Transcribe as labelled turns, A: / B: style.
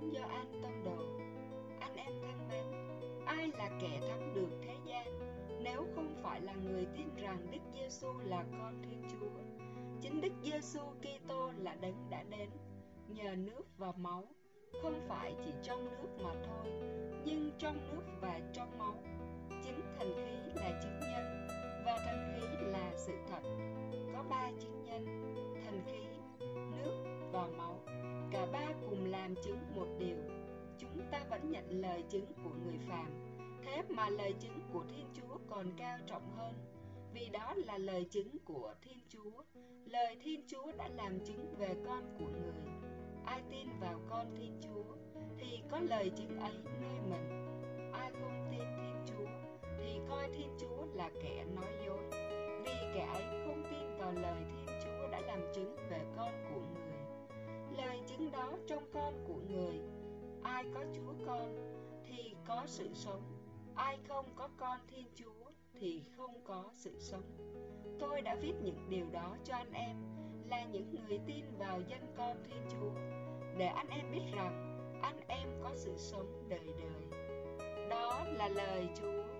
A: Tin Gioan Tông Đồ. Anh em thân mến, ai là kẻ thắng được thế gian nếu không phải là người tin rằng Đức Giêsu là con Thiên Chúa? Chính Đức Giêsu Kitô là đấng đã đến nhờ nước và máu, không phải chỉ trong nước mà thôi, nhưng trong nước và trong máu. Chính thần khí là chứng nhân và thần khí là sự thật. Có ba chứng nhân: thần khí, nước và máu. Cả ba cùng làm chứng một điều: chúng ta vẫn nhận lời chứng của người phàm, thế mà lời chứng của Thiên Chúa còn cao trọng hơn, vì đó là lời chứng của Thiên Chúa. Lời Thiên Chúa đã làm chứng về con của người. Ai tin vào con Thiên Chúa thì có lời chứng ấy nơi mình. Ai không tin Thiên Chúa thì coi Thiên Chúa là kẻ nói dối, vì kẻ ấy không tin vào lời Thiên Chúa đã làm chứng về con của người. Lời chứng đó trong con của người. Ai có Chúa con thì có sự sống, ai không có con Thiên Chúa thì không có sự sống. Tôi đã viết những điều đó cho anh em là những người tin vào danh con Thiên Chúa, để anh em biết rằng anh em có sự sống đời đời. Đó là lời Chúa.